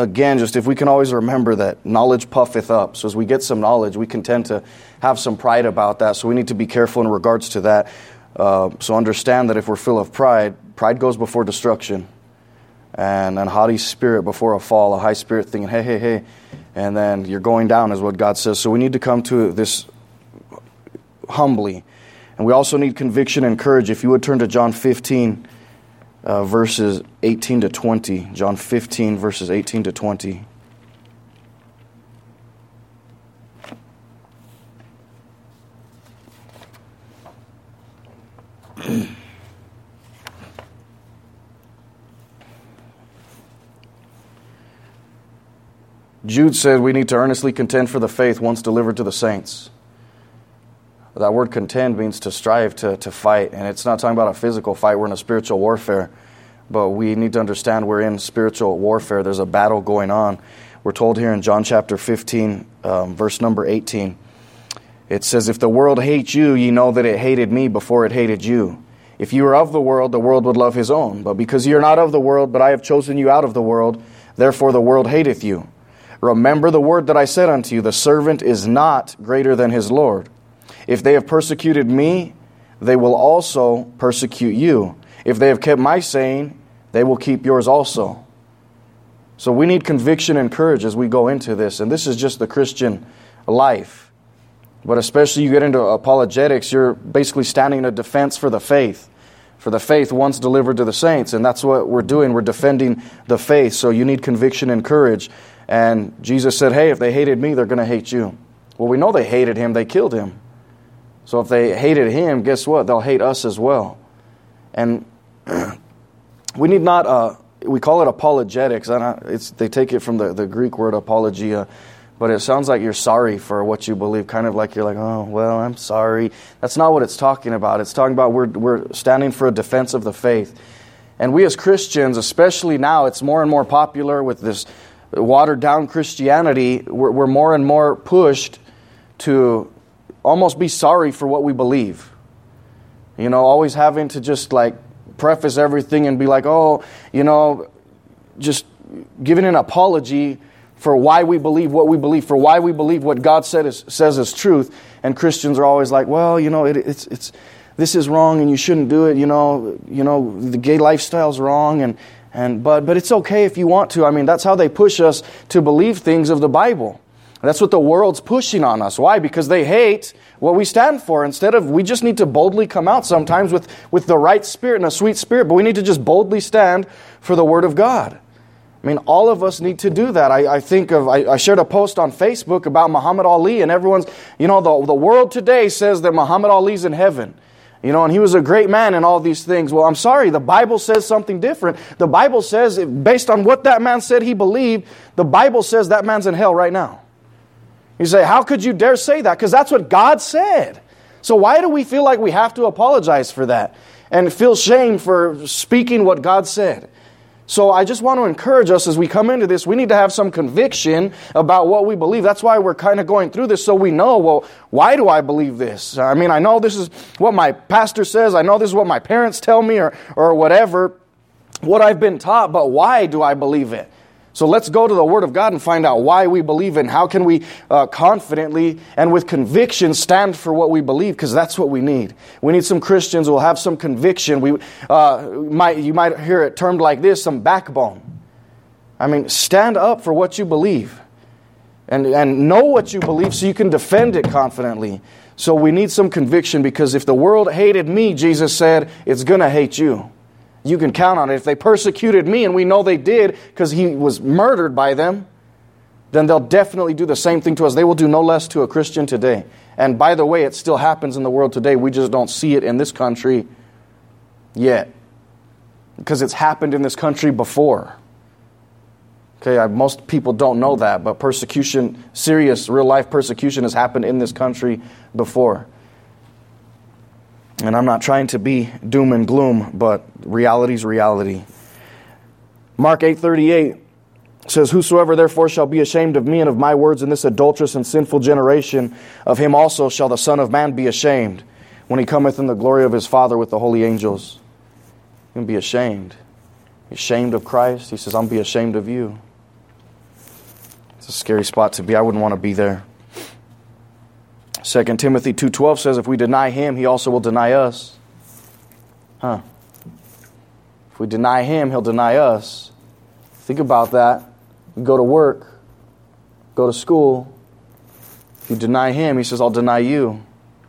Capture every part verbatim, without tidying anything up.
again, just if we can always remember that knowledge puffeth up. So as we get some knowledge, we can tend to have some pride about that. So we need to be careful in regards to that. Uh, so understand that if we're full of pride, pride goes before destruction. And a haughty spirit before a fall, a high spirit thinking, hey, hey, hey. And then you're going down is what God says. So we need to come to this humbly. And we also need conviction and courage. If you would turn to John fifteen, uh, verses eighteen to twenty. John fifteen, verses eighteen to twenty. Jude said we need to earnestly contend for the faith once delivered to the saints. That word contend means to strive, to, to fight. And it's not talking about a physical fight. We're in a spiritual warfare. But we need to understand we're in spiritual warfare. There's a battle going on. We're told here in John chapter fifteen, um, verse number eighteen. It says, if the world hates you, ye know that it hated me before it hated you. If you were of the world, the world would love his own. But because ye are not of the world, but I have chosen you out of the world, therefore the world hateth you. Remember the word that I said unto you, the servant is not greater than his Lord. If they have persecuted me, they will also persecute you. If they have kept my saying, they will keep yours also. So we need conviction and courage as we go into this. And this is just the Christian life. But especially you get into apologetics, you're basically standing in a defense for the faith. For the faith once delivered to the saints. And that's what we're doing. We're defending the faith. So you need conviction and courage. And Jesus said, hey, if they hated me, they're going to hate you. Well, we know they hated him. They killed him. So if they hated him, guess what? They'll hate us as well. And we need not, uh, we call it apologetics. And it's, they take it from the, the Greek word apologia. But it sounds like you're sorry for what you believe. Kind of like you're like, oh, well, I'm sorry. That's not what it's talking about. It's talking about we're, we're standing for a defense of the faith. And we as Christians, especially now, it's more and more popular with this watered down Christianity. We're, we're more and more pushed to almost be sorry for what we believe. You know, always having to just like preface everything and be like, oh, you know, just giving an apology for why we believe what we believe, for why we believe what God said is, says is truth. And Christians are always like, well, you know, it, it's it's this is wrong and you shouldn't do it. You know, you know, the gay lifestyle's wrong, and and but but it's okay if you want to. I mean, that's how they push us to believe things of the Bible. That's what the world's pushing on us. Why? Because they hate what we stand for. Instead of, we just need to boldly come out sometimes with, with the right spirit and a sweet spirit, but we need to just boldly stand for the Word of God. I mean, all of us need to do that. I, I think of, I, I shared a post on Facebook about Muhammad Ali, and everyone's, you know, the, the world today says that Muhammad Ali's in heaven. You know, and he was a great man and all these things. Well, I'm sorry, the Bible says something different. The Bible says, based on what that man said he believed, the Bible says that man's in hell right now. You say, how could you dare say that? Because that's what God said. So why do we feel like we have to apologize for that and feel shame for speaking what God said? So I just want to encourage us as we come into this, we need to have some conviction about what we believe. That's why we're kind of going through this, so we know, well, why do I believe this? I mean, I know this is what my pastor says. I know this is what my parents tell me, or, or whatever, what I've been taught, but why do I believe it? So let's go to the Word of God and find out why we believe it and how can we uh, confidently and with conviction stand for what we believe, because that's what we need. We need some Christians who will have some conviction. We uh, might You might hear it termed like this, some backbone. I mean, stand up for what you believe and, and know what you believe so you can defend it confidently. So we need some conviction, because if the world hated me, Jesus said, it's going to hate you. You can count on it. If they persecuted me, and we know they did because he was murdered by them, then they'll definitely do the same thing to us. They will do no less to a Christian today. And by the way, it still happens in the world today. We just don't see it in this country yet, because it's happened in this country before. Okay, I, most people don't know that, but persecution, serious, real-life persecution has happened in this country before. And I'm not trying to be doom and gloom, but reality's reality. Mark eight thirty-eight says, whosoever therefore shall be ashamed of me and of my words in this adulterous and sinful generation, of him also shall the Son of Man be ashamed, when he cometh in the glory of his Father with the holy angels. You're going to be ashamed. You're ashamed of Christ. He says, I'm going to be ashamed of you. a scary spot to be. I wouldn't want to be there. Second Timothy two twelve says, if we deny him, he also will deny us. Huh. If we deny him, he'll deny us. Think about that. You go to work, go to school. If you deny him, he says, I'll deny you.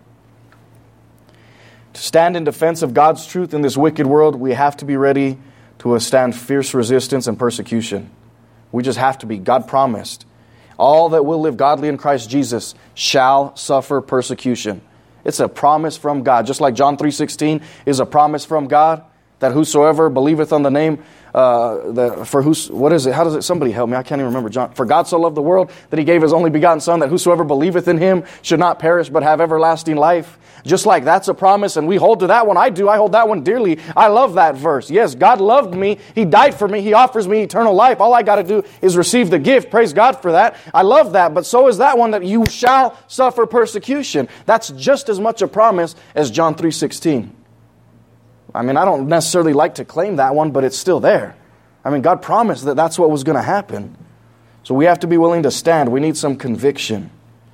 To stand in defense of God's truth in this wicked world, we have to be ready to withstand fierce resistance and persecution. We just have to be. God promised. All that will live godly in Christ Jesus shall suffer persecution. It's a promise from God. Just like John three sixteen is a promise from God, that whosoever believeth on the name, uh, the, for who's, what is it? How does it? Somebody help me. I can't even remember. John. For God so loved the world that he gave his only begotten Son, that whosoever believeth in him should not perish but have everlasting life. Just like that's a promise, and we hold to that one. I do. I hold that one dearly. I love that verse. Yes, God loved me. He died for me. He offers me eternal life. All I got to do is receive the gift. Praise God for that. I love that. But so is that one, that you shall suffer persecution. That's just as much a promise as John three sixteen. I mean, I don't necessarily like to claim that one, but it's still there. I mean, God promised that that's what was going to happen. So we have to be willing to stand. We need some conviction.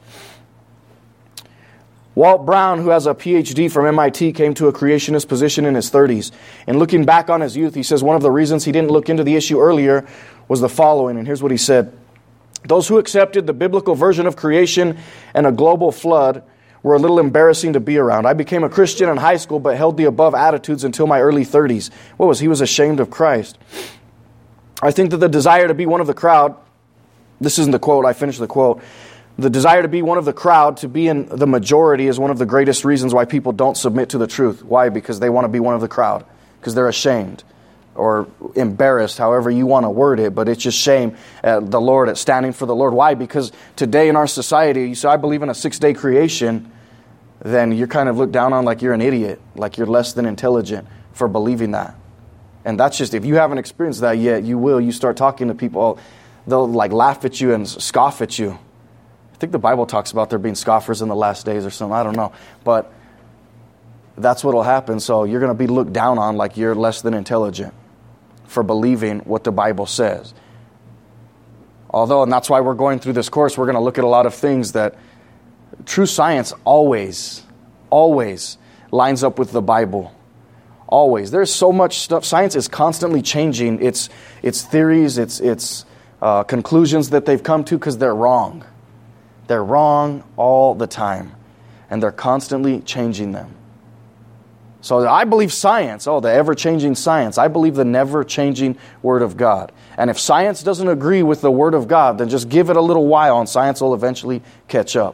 Walt Brown, who has a P H D from M I T, came to a creationist position in his thirties. And looking back on his youth, he says one of the reasons he didn't look into the issue earlier was the following. And here's what he said. Those who accepted the biblical version of creation and a global flood were a little embarrassing to be around. I became a Christian in high school, but held the above attitudes until my early thirties. What was he was ashamed of Christ. I think that the desire to be one of the crowd, this isn't the quote, I finished the quote. The desire to be one of the crowd, to be in the majority, is one of the greatest reasons why people don't submit to the truth. Why? Because they want to be one of the crowd. Because they're ashamed or embarrassed, however you want to word it. But it's just shame at the Lord, at standing for the Lord. Why? Because today in our society, you say, I believe in a six-day creation, then you're kind of looked down on like you're an idiot, like you're less than intelligent for believing that. And that's just, if you haven't experienced that yet, you will. You start talking to people, they'll like laugh at you and scoff at you. I think the Bible talks about there being scoffers in the last days or something. I don't know. But that's what will happen. So you're going to be looked down on like you're less than intelligent for believing what the Bible says. Although, and that's why we're going through this course, we're going to look at a lot of things that true science always, always lines up with the Bible. Always. There's so much stuff. Science is constantly changing its, its theories, its, its uh, conclusions that they've come to because they're wrong. They're wrong all the time, and they're constantly changing them. So I believe science, oh, the ever-changing science. I believe the never-changing Word of God. And if science doesn't agree with the Word of God, then just give it a little while, and science will eventually catch up.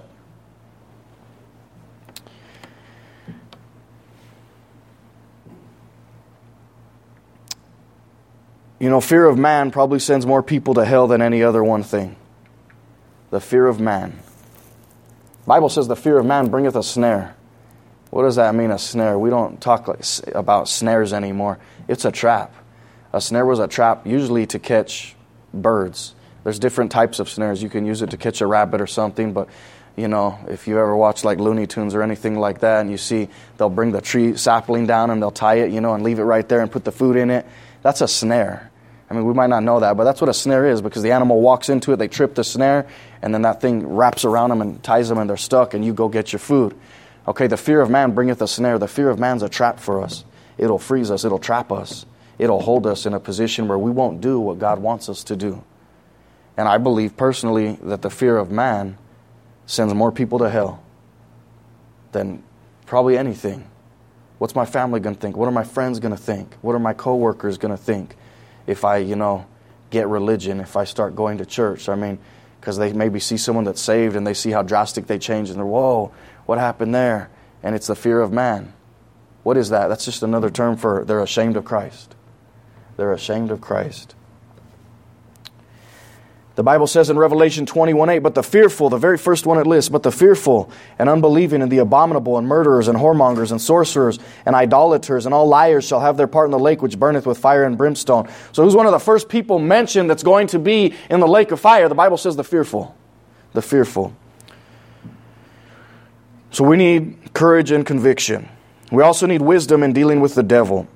You know, fear of man probably sends more people to hell than any other one thing. The fear of man. The Bible says the fear of man bringeth a snare. What does that mean, a snare? We don't talk like, about snares anymore. It's a trap. A snare was a trap usually to catch birds. There's different types of snares. You can use it to catch a rabbit or something, but you know, if you ever watch like Looney Tunes or anything like that, and you see they'll bring the tree sapling down and they'll tie it, you know, and leave it right there and put the food in it. That's a snare. I mean, we might not know that, but that's what a snare is, because the animal walks into it, they trip the snare, and then that thing wraps around them and ties them, and they're stuck, and you go get your food. Okay, the fear of man bringeth a snare. The fear of man's a trap for us. It'll freeze us. It'll trap us. It'll hold us in a position where we won't do what God wants us to do. And I believe personally that the fear of man sends more people to hell than probably anything. What's my family going to think? What are my friends going to think? What are my coworkers going to think if I, you know, get religion, if I start going to church? I mean, because they maybe see someone that's saved and they see how drastic they change and they're, whoa, what happened there? And it's the fear of man. What is that? That's just another term for they're ashamed of Christ. They're ashamed of Christ. The Bible says in Revelation twenty-one eight, but the fearful, the very first one it lists, but the fearful and unbelieving and the abominable and murderers and whoremongers and sorcerers and idolaters and all liars shall have their part in the lake which burneth with fire and brimstone. So who's one of the first people mentioned that's going to be in the lake of fire? The Bible says the fearful. The fearful. So we need courage and conviction. We also need wisdom in dealing with the devil.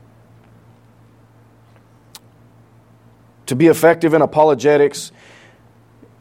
To be effective in apologetics,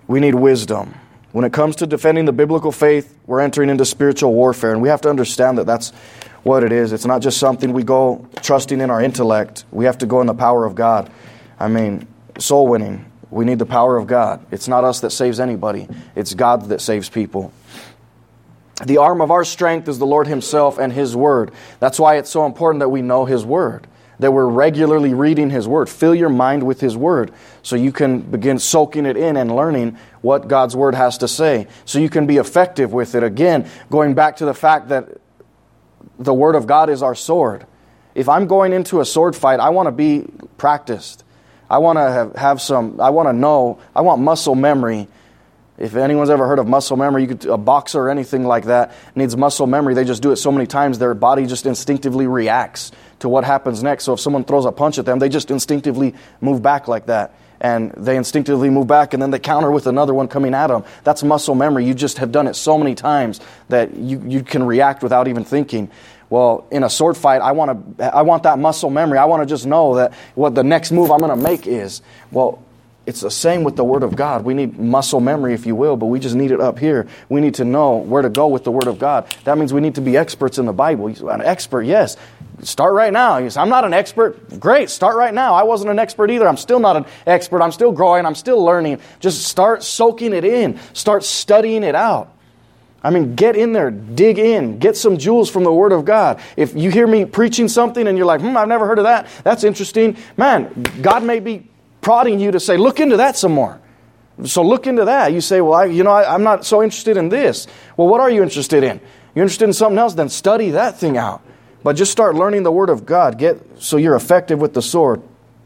We need wisdom. When it comes to defending the biblical faith, we're entering into spiritual warfare, and we have to understand that that's what it is. It's not just something we go trusting in our intellect. We have to go in the power of God. I mean, soul winning, we need the power of God. It's not us that saves anybody. It's God that saves people. The arm of our strength is the Lord Himself and His Word. That's why it's so important that we know His Word, that we're regularly reading His Word. Fill your mind with His Word so you can begin soaking it in and learning what God's Word has to say, so you can be effective with it. Again, going back to the fact that the Word of God is our sword. If I'm going into a sword fight, I want to be practiced. I want to have, have some, I want to know, I want muscle memory. If anyone's ever heard of muscle memory, you could, a boxer or anything like that needs muscle memory. They just do it so many times, their body just instinctively reacts to what happens next. So if someone throws a punch at them, they just instinctively move back like that. And they instinctively move back, and then they counter with another one coming at them. That's muscle memory. You just have done it so many times that you, you can react without even thinking. Well, in a sword fight, I want to I want that muscle memory. I want to just know that what the next move I'm going to make is. Well, it's the same with the Word of God. We need muscle memory, if you will, but we just need it up here. We need to know where to go with the Word of God. That means we need to be experts in the Bible. An expert, yes. Start right now. You say, I'm not an expert. Great, start right now. I wasn't an expert either. I'm still not an expert. I'm still growing. I'm still learning. Just start soaking it in. Start studying it out. I mean, get in there, dig in, get some jewels from the Word of God. If you hear me preaching something and you're like, hmm, I've never heard of that. That's interesting. Man, God may be prodding you to say, look into that some more. So look into that. You say, well, I, you know, I, I'm not so interested in this. Well, what are you interested in? You're interested in something else? Then study that thing out. But just start learning the Word of God. Get so you're effective with the sword.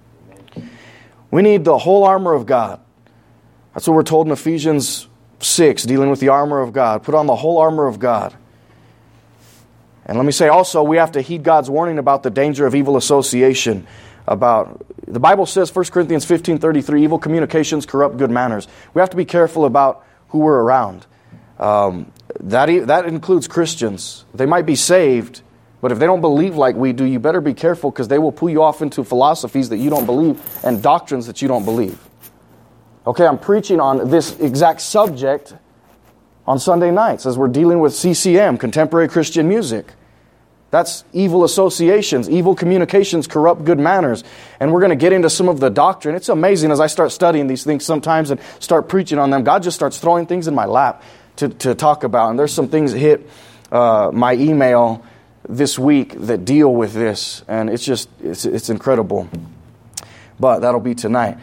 We need the whole armor of God. That's what we're told in Ephesians six, dealing with the armor of God. Put on the whole armor of God. And let me say also, we have to heed God's warning about the danger of evil association. About the Bible says, First Corinthians fifteen thirty-three, evil communications corrupt good manners. We have to be careful about who we're around. Um, that, that includes Christians. They might be saved, but if they don't believe like we do, you better be careful, because they will pull you off into philosophies that you don't believe and doctrines that you don't believe. Okay, I'm preaching on this exact subject on Sunday nights as we're dealing with C C M, contemporary Christian music. That's evil associations, evil communications, corrupt good manners. And we're going to get into some of the doctrine. It's amazing as I start studying these things sometimes and start preaching on them. God just starts throwing things in my lap to, to talk about. And there's some things that hit uh, my email this week that deal with this. And it's just, it's, it's incredible. But that'll be tonight.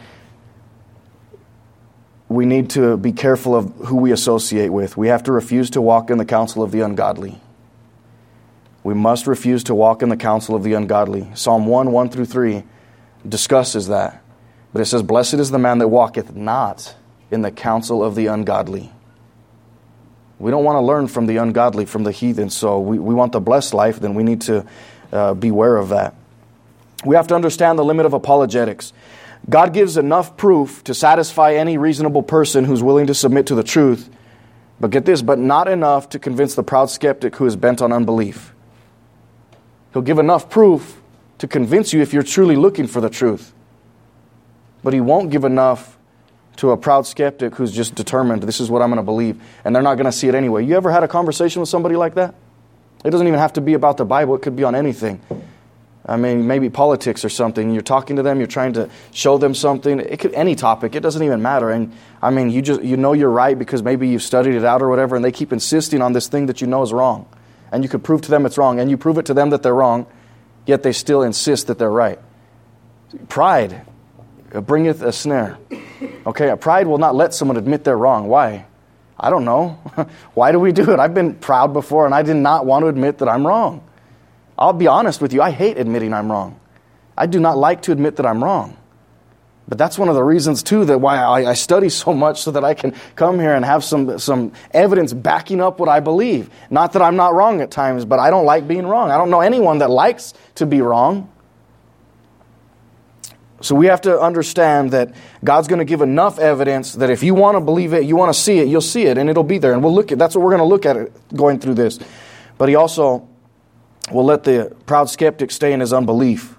We need to be careful of who we associate with. We have to refuse to walk in the counsel of the ungodly. We must refuse to walk in the counsel of the ungodly. Psalm one, one through three discusses that. But it says, blessed is the man that walketh not in the counsel of the ungodly. We don't want to learn from the ungodly, from the heathen. So we, we want the blessed life, then we need to uh, beware of that. We have to understand the limit of apologetics. God gives enough proof to satisfy any reasonable person who's willing to submit to the truth. But get this, but not enough to convince the proud skeptic who is bent on unbelief. He'll give enough proof to convince you if you're truly looking for the truth. But He won't give enough to a proud skeptic who's just determined, this is what I'm going to believe, and they're not going to see it anyway. You ever had a conversation with somebody like that? It doesn't even have to be about the Bible. It could be on anything. I mean, maybe politics or something. You're talking to them. You're trying to show them something. It could any topic. It doesn't even matter. And I mean, you just you know you're right because maybe you've studied it out or whatever, and they keep insisting on this thing that you know is wrong. And you could prove to them it's wrong, and you prove it to them that they're wrong, yet they still insist that they're right. Pride bringeth a snare. Okay, pride will not let someone admit they're wrong. Why? I don't know. Why do we do it? I've been proud before, and I did not want to admit that I'm wrong. I'll be honest with you, I hate admitting I'm wrong. I do not like to admit that I'm wrong. But that's one of the reasons, too, that why I, I study so much, so that I can come here and have some, some evidence backing up what I believe. Not that I'm not wrong at times, but I don't like being wrong. I don't know anyone that likes to be wrong. So we have to understand that God's going to give enough evidence that if you want to believe it, you want to see it, you'll see it, and it'll be there. And we'll look at that's what we're going to look at it going through this. But He also will let the proud skeptic stay in his unbelief.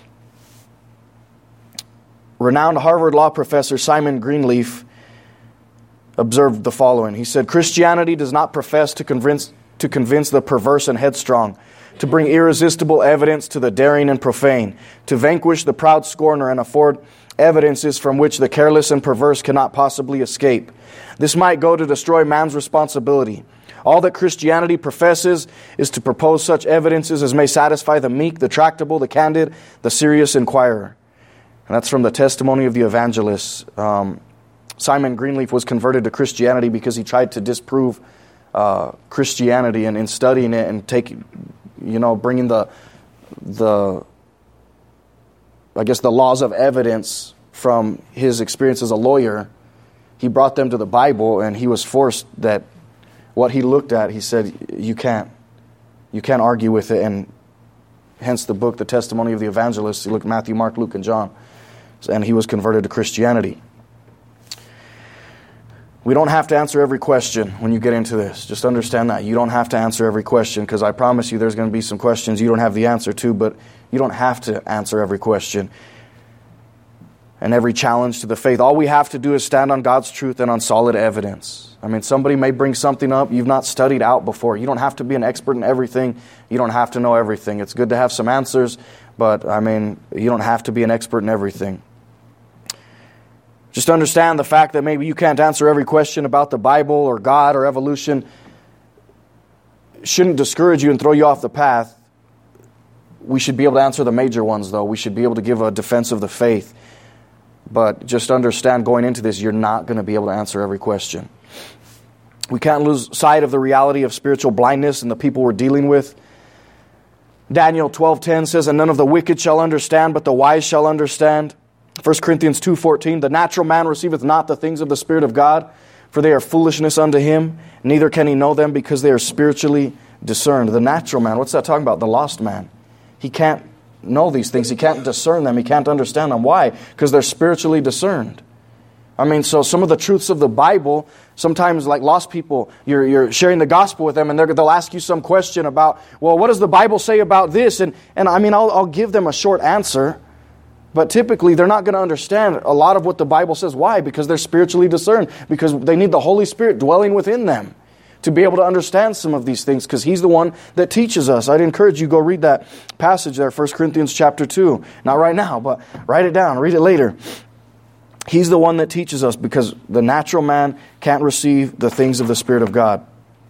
Renowned Harvard law professor Simon Greenleaf observed the following. He said, Christianity does not profess to convince, to convince the perverse and headstrong, to bring irresistible evidence to the daring and profane, to vanquish the proud scorner and afford evidences from which the careless and perverse cannot possibly escape. This might go to destroy man's responsibility. All that Christianity professes is to propose such evidences as may satisfy the meek, the tractable, the candid, the serious inquirer. And that's from the Testimony of the Evangelists. Um, Simon Greenleaf was converted to Christianity because he tried to disprove uh, Christianity, and in studying it and taking, you know, bringing the the I guess the laws of evidence from his experience as a lawyer, he brought them to the Bible, and he was forced that what he looked at, he said, you can't, you can't argue with it, and hence the book, The Testimony of the Evangelists. He looked at Matthew, Mark, Luke, and John, and he was converted to Christianity. We don't have to answer every question when you get into this. Just understand that. You don't have to answer every question, because I promise you there's going to be some questions you don't have the answer to, but you don't have to answer every question and every challenge to the faith. All we have to do is stand on God's truth and on solid evidence. I mean, somebody may bring something up you've not studied out before. You don't have to be an expert in everything. You don't have to know everything. It's good to have some answers, but I mean, you don't have to be an expert in everything. Just understand the fact that maybe you can't answer every question about the Bible or God or evolution shouldn't discourage you and throw you off the path. We should be able to answer the major ones, though. We should be able to give a defense of the faith. But just understand going into this, you're not going to be able to answer every question. We can't lose sight of the reality of spiritual blindness and the people we're dealing with. Daniel twelve ten says, and none of the wicked shall understand, but the wise shall understand. First Corinthians two fourteen, the natural man receiveth not the things of the Spirit of God, for they are foolishness unto him, neither can he know them because they are spiritually discerned. The natural man, what's that talking about? The lost man. He can't know these things. He can't discern them. He can't understand them. Why? Because they're spiritually discerned. I mean, so some of the truths of the Bible, sometimes like lost people, you're, you're sharing the gospel with them and they'll ask you some question about, well, what does the Bible say about this? And, and I mean, I'll, I'll give them a short answer. But typically, they're not going to understand a lot of what the Bible says. Why? Because they're spiritually discerned. Because they need the Holy Spirit dwelling within them to be able to understand some of these things. Because He's the one that teaches us. I'd encourage you, go read that passage there, First Corinthians chapter two. Not right now, but write it down. Read it later. He's the one that teaches us, because the natural man can't receive the things of the Spirit of God.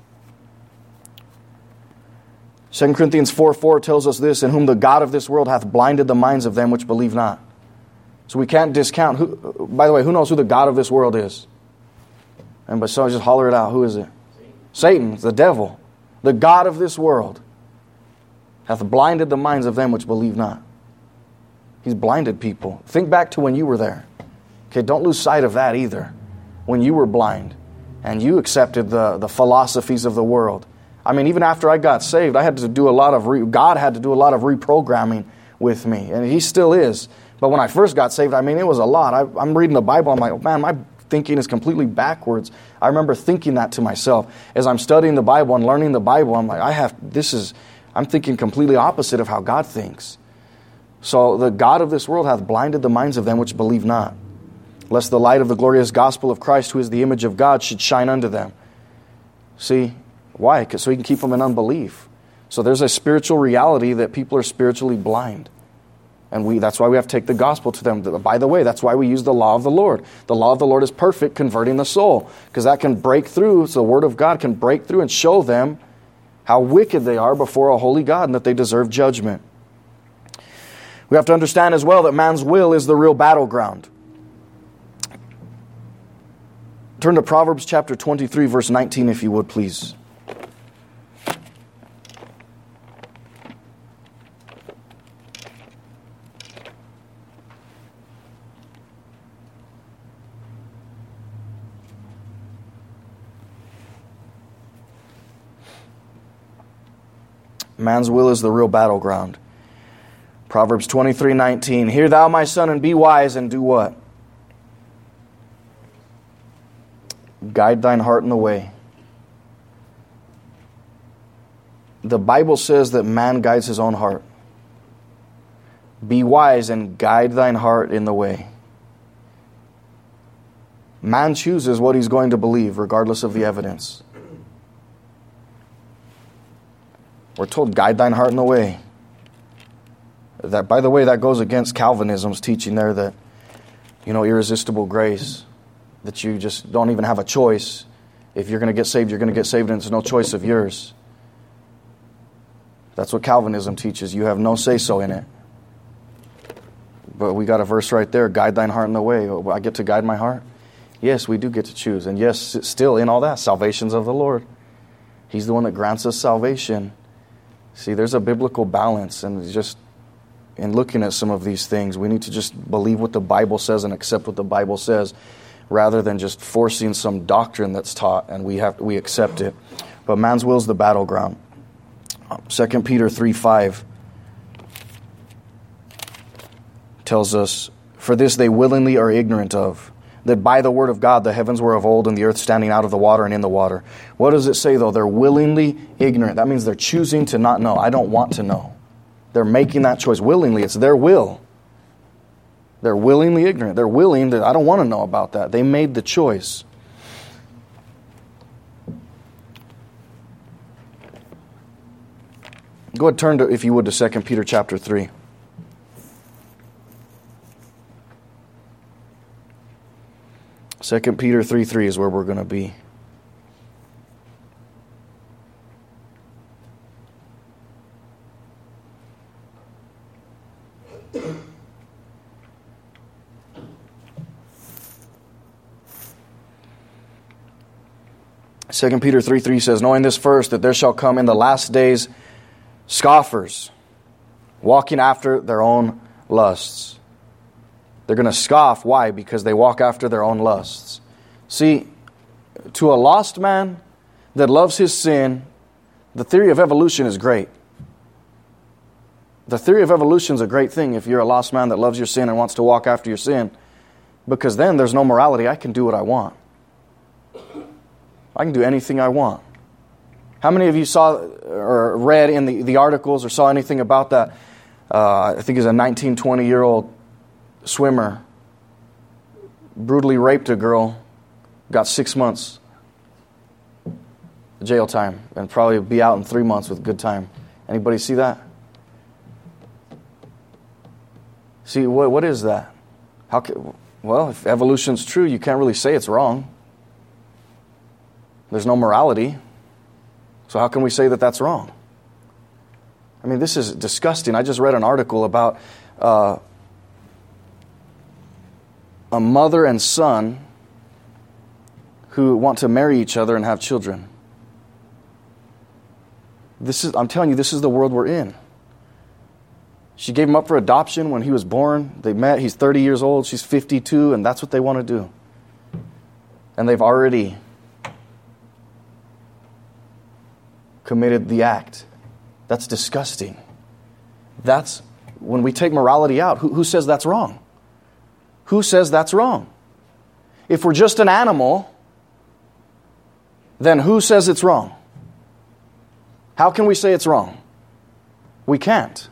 Second Corinthians four four tells us this, in whom the God of this world hath blinded the minds of them which believe not. So we can't discount. Who, by the way, who knows who the God of this world is? And but so just holler it out. Who is it? Satan. Satan, the devil. The God of this world hath blinded the minds of them which believe not. He's blinded people. Think back to when you were there. Okay, don't lose sight of that either. When you were blind and you accepted the, the philosophies of the world. I mean, even after I got saved, I had to do a lot of, re- God had to do a lot of reprogramming with me. And He still is. But when I first got saved, I mean, it was a lot. I, I'm reading the Bible, I'm like, oh, man, my thinking is completely backwards. I remember thinking that to myself. As I'm studying the Bible and learning the Bible, I'm like, I have, this is, I'm thinking completely opposite of how God thinks. So the God of this world hath blinded the minds of them which believe not, lest the light of the glorious gospel of Christ, who is the image of God, should shine unto them. See? Why? Because so He can keep them in unbelief. So there's a spiritual reality that people are spiritually blind. And we that's why we have to take the gospel to them. By the way, that's why we use the law of the Lord. The law of the Lord is perfect, converting the soul. Because that can break through, so the Word of God can break through and show them how wicked they are before a holy God and that they deserve judgment. We have to understand as well that man's will is the real battleground. Turn to Proverbs chapter twenty-three, verse nineteen, if you would, please. Man's will is the real battleground. Proverbs twenty-three nineteen. Hear thou, my son, and be wise, and do what? Guide thine heart in the way. The Bible says that man guides his own heart. Be wise and guide thine heart in the way. Man chooses what he's going to believe regardless of the evidence. We're told, guide thine heart in the way. That, by the way, that goes against Calvinism's teaching there that, you know, irresistible grace, that you just don't even have a choice. If you're going to get saved, you're going to get saved, and it's no choice of yours. That's what Calvinism teaches. You have no say-so in it. But we got a verse right there, guide thine heart in the way. I get to guide my heart? Yes, we do get to choose. And yes, still in all that, salvation's of the Lord. He's the one that grants us salvation. See, there's a biblical balance, and just in looking at some of these things, we need to just believe what the Bible says and accept what the Bible says, rather than just forcing some doctrine that's taught and we have we accept it. But man's will is the battleground. Second Peter three five tells us, for this they willingly are ignorant of, that by the word of God the heavens were of old, and the earth standing out of the water and in the water. What does it say, though? They're willingly ignorant. That means they're choosing to not know. I don't want to know. They're making that choice willingly. It's their will. They're willingly ignorant. They're willing that I don't want to know about that. They made the choice. Go ahead, turn to, if you would, to Second Peter chapter three. Second Peter three three is where we're going to be. Second Peter three three says, knowing this first, that there shall come in the last days scoffers, walking after their own lusts. They're going to scoff. Why? Because they walk after their own lusts. See, to a lost man that loves his sin, the theory of evolution is great. The theory of evolution is a great thing if you're a lost man that loves your sin and wants to walk after your sin, because then there's no morality. I can do what I want. I can do anything I want. How many of you saw or read in the, the articles or saw anything about that? Uh, I think it's a nineteen, twenty-year-old swimmer brutally raped a girl, got six months jail time, and probably be out in three months with good time. Anybody see that? See, what what is that? How can, well, if evolution's true, you can't really say it's wrong. There's no morality. So how can we say that that's wrong? I mean, this is disgusting. I just read an article about uh, a mother and son who want to marry each other and have children. This is, I'm telling you, this is the world we're in. She gave him up for adoption when he was born. They met. He's thirty years old. She's fifty-two, and that's what they want to do. And they've already committed the act. That's disgusting. That's when we take morality out. Who, who says that's wrong? Who says that's wrong? If we're just an animal, then who says it's wrong? How can we say it's wrong? We can't.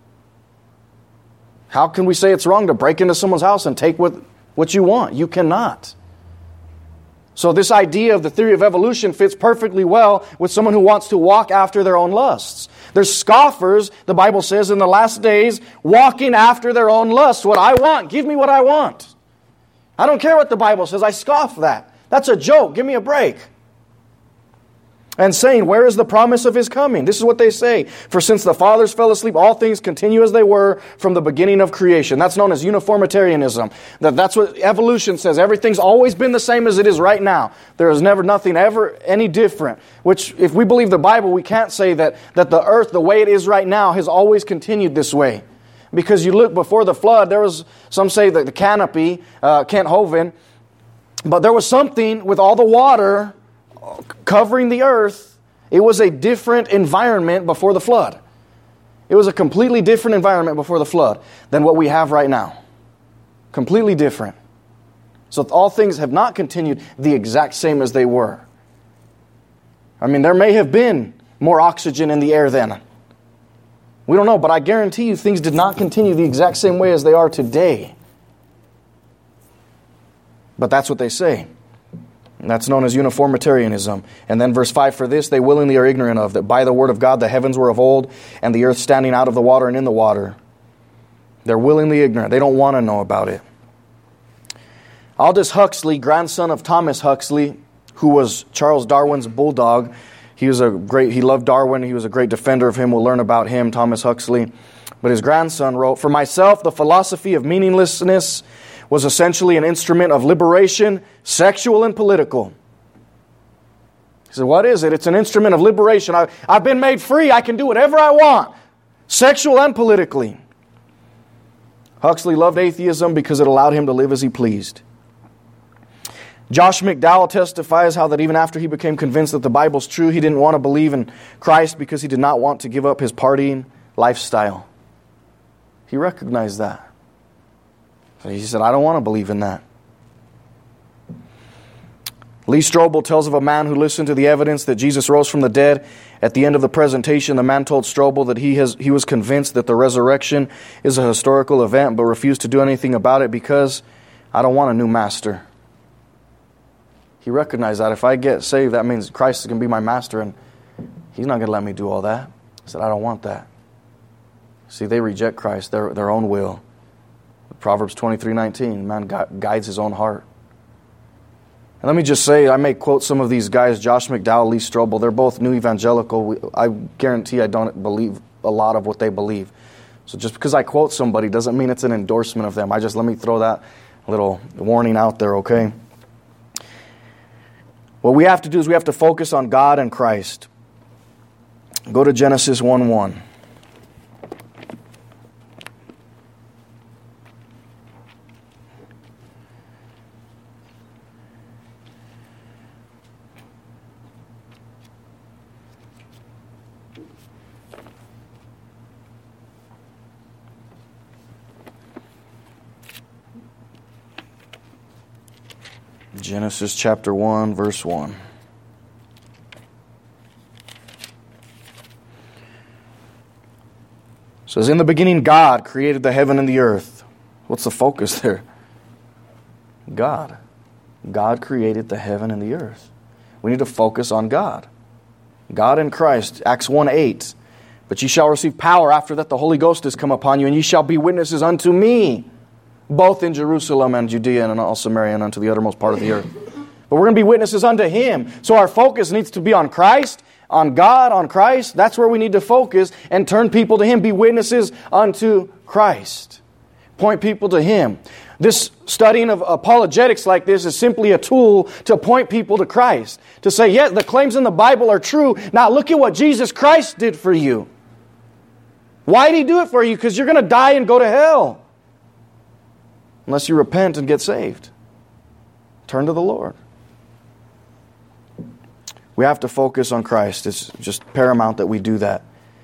How can we say it's wrong to break into someone's house and take what, what you want? You cannot. So this idea of the theory of evolution fits perfectly well with someone who wants to walk after their own lusts. There's scoffers, the Bible says, in the last days, walking after their own lusts. What I want, give me what I want. I don't care what the Bible says, I scoff that. That's a joke, give me a break. And saying, where is the promise of His coming? This is what they say. For since the fathers fell asleep, all things continue as they were from the beginning of creation. That's known as uniformitarianism. That, that's what evolution says. Everything's always been the same as it is right now. There is never nothing ever any different. Which, if we believe the Bible, we can't say that, that the earth, the way it is right now, has always continued this way. Because you look before the flood, there was, some say that the canopy, uh, Kent Hovind, but there was something with all the water covering the earth. It was a different environment before the flood. It was a completely different environment before the flood than what we have right now. Completely different. So all things have not continued the exact same as they were. I mean, there may have been more oxygen in the air then. We don't know, but I guarantee you things did not continue the exact same way as they are today. But that's what they say. And that's known as uniformitarianism. And then verse five, for this they willingly are ignorant of, that by the word of God the heavens were of old, and the earth standing out of the water and in the water. They're willingly ignorant. They don't want to know about it. Aldous Huxley, grandson of Thomas Huxley, who was Charles Darwin's bulldog. He was a great, he loved Darwin. He was a great defender of him. We'll learn about him, Thomas Huxley. But his grandson wrote, for myself, the philosophy of meaninglessness was essentially an instrument of liberation, sexual and political. He said, what is it? It's an instrument of liberation. I, I've been made free. I can do whatever I want, sexual and politically. Huxley loved atheism because it allowed him to live as he pleased. Josh McDowell testifies how that even after he became convinced that the Bible's true, he didn't want to believe in Christ because he did not want to give up his partying lifestyle. He recognized that. He said, I don't want to believe in that. Lee Strobel tells of a man who listened to the evidence that Jesus rose from the dead. At the end of the presentation, the man told Strobel that he has he was convinced that the resurrection is a historical event, but refused to do anything about it because I don't want a new master. He recognized that if I get saved, that means Christ is going to be my master, and He's not going to let me do all that. He said, I don't want that. See, they reject Christ, their, their own will. Proverbs twenty-three nineteen, man guides his own heart. And let me just say, I may quote some of these guys, Josh McDowell, Lee Strobel. They're both new evangelical. I guarantee I don't believe a lot of what they believe. So just because I quote somebody doesn't mean it's an endorsement of them. I just let me throw that little warning out there, okay? What we have to do is we have to focus on God and Christ. Go to Genesis one one. Genesis chapter one, verse one. It says, in the beginning God created the heaven and the earth. What's the focus there? God. God created the heaven and the earth. We need to focus on God. God in Christ. Acts one eight. But ye shall receive power after that the Holy Ghost is come upon you, and ye shall be witnesses unto me, both in Jerusalem and Judea and in all Samaria and unto the uttermost part of the earth. But we're going to be witnesses unto Him. So our focus needs to be on Christ, on God, on Christ. That's where we need to focus and turn people to Him. Be witnesses unto Christ. Point people to Him. This studying of apologetics like this is simply a tool to point people to Christ. To say, yeah, the claims in the Bible are true. Now look at what Jesus Christ did for you. Why did He do it for you? Because you're going to die and go to hell. Unless you repent and get saved. Turn to the Lord. We have to focus on Christ. It's just paramount that we do that.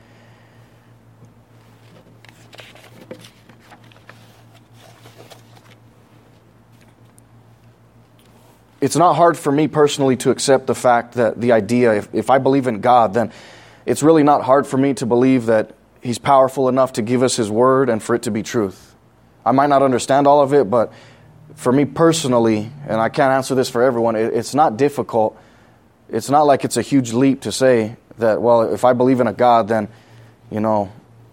It's not hard for me personally to accept the fact that the idea, if, if I believe in God, then it's really not hard for me to believe that He's powerful enough to give us His Word and for it to be truth. I might not understand all of it, but for me personally, and I can't answer this for everyone, it, it's not difficult. It's not like it's a huge leap to say that, well, if I believe in a God, then, you know,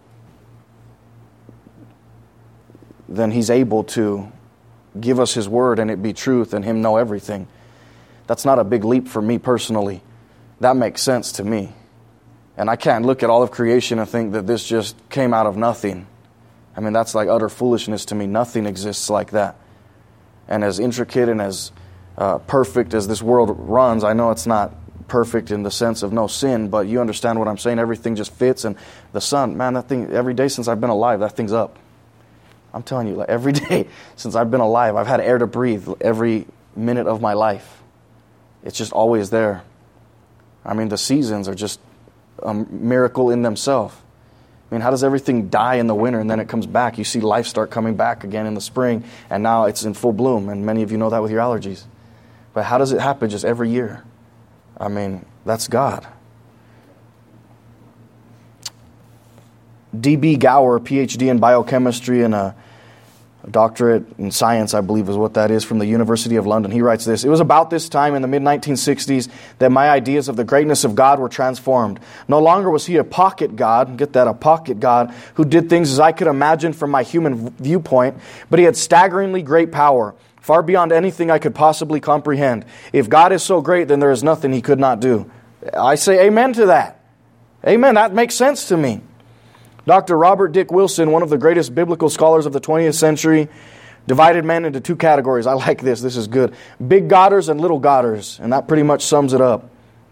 then He's able to give us His Word and it be truth and Him know everything. That's not a big leap for me personally. That makes sense to me. And I can't look at all of creation and think that this just came out of nothing. I mean, that's like utter foolishness to me. Nothing exists like that. And as intricate and as uh, perfect as this world runs, I know it's not perfect in the sense of no sin, but you understand what I'm saying. Everything just fits. And the sun, man, that thing, every day since I've been alive, that thing's up. I'm telling you, like every day since I've been alive, I've had air to breathe every minute of my life. It's just always there. I mean, the seasons are just a miracle in themselves. I mean, how does everything die in the winter and then it comes back? You see life start coming back again in the spring, and now it's in full bloom, and many of you know that with your allergies. But how does it happen just every year? I mean, that's God. D B Gower, P H D in biochemistry and a, A doctorate in science, I believe is what that is, from the University of London. He writes this: "It was about this time in the mid nineteen sixties that my ideas of the greatness of God were transformed. No longer was He a pocket God," get that, a pocket God, "who did things as I could imagine from my human viewpoint, but He had staggeringly great power, far beyond anything I could possibly comprehend. If God is so great, then there is nothing He could not do." I say amen to that. Amen, that makes sense to me. Doctor Robert Dick Wilson, one of the greatest biblical scholars of the twentieth century, divided men into two categories. I like this. This is good. Big Godders and little Godders. And that pretty much sums it up.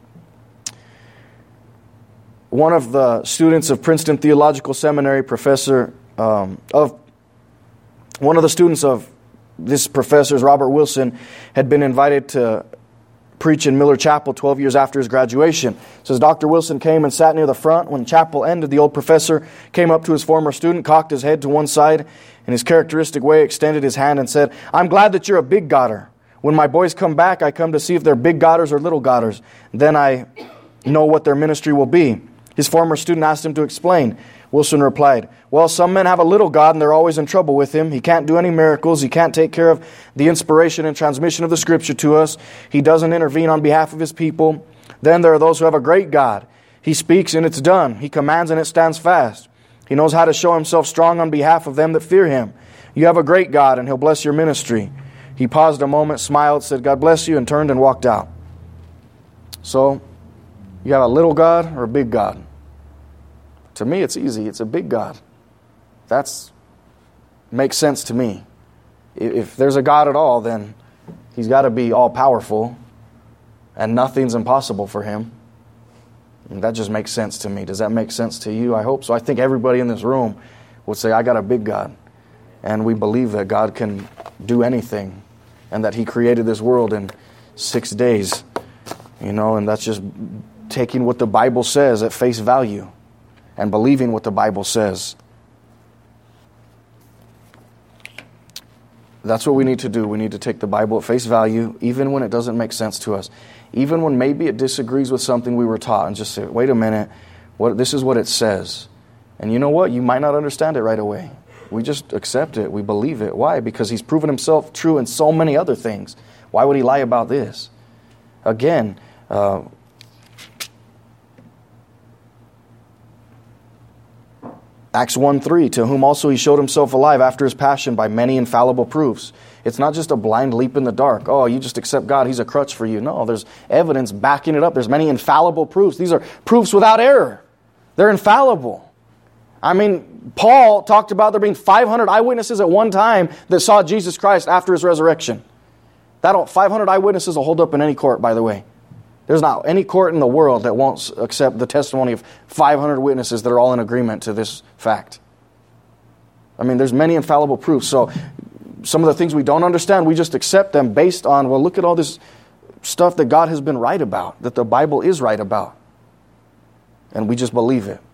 One of the students of Princeton Theological Seminary, professor um, of one of the students of this professor's, Robert Wilson, had been invited to preach in Miller Chapel twelve years after his graduation. It says Doctor Wilson came and sat near the front. When chapel ended, the old professor came up to his former student, cocked his head to one side, in his characteristic way extended his hand and said, "I'm glad that you're a big Godder. When my boys come back, I come to see if they're big Godders or little Godders. Then I know what their ministry will be." His former student asked him to explain. Wilson replied, "Well, some men have a little God and they're always in trouble with Him. He can't do any miracles. He can't take care of the inspiration and transmission of the Scripture to us. He doesn't intervene on behalf of His people. Then there are those who have a great God. He speaks and it's done. He commands and it stands fast. He knows how to show Himself strong on behalf of them that fear Him. You have a great God and He'll bless your ministry." He paused a moment, smiled, said, "God bless you," and turned and walked out. So, you have a little God or a big God? To me, it's easy. It's a big God. That's makes sense to me. If there's a God at all, then He's got to be all-powerful, and nothing's impossible for Him. And that just makes sense to me. Does that make sense to you? I hope so. I think everybody in this room would say, "I got a big God." And we believe that God can do anything, and that He created this world in six days. You know, and that's just taking what the Bible says at face value and believing what the Bible says. That's what we need to do. We need to take the Bible at face value, even when it doesn't make sense to us. Even when maybe it disagrees with something we were taught, and just say, wait a minute, what, this is what it says. And you know what? You might not understand it right away. We just accept it. We believe it. Why? Because He's proven Himself true in so many other things. Why would He lie about this? Again, uh, Acts one three, to whom also He showed Himself alive after His passion by many infallible proofs. It's not just a blind leap in the dark. Oh, you just accept God, He's a crutch for you. No, there's evidence backing it up. There's many infallible proofs. These are proofs without error. They're infallible. I mean, Paul talked about there being five hundred eyewitnesses at one time that saw Jesus Christ after His resurrection. That five hundred eyewitnesses will hold up in any court, by the way. There's not any court in the world that won't accept the testimony of five hundred witnesses that are all in agreement to this fact. I mean, there's many infallible proofs. So some of the things we don't understand, we just accept them based on, well, look at all this stuff that God has been right about, that the Bible is right about. And we just believe it.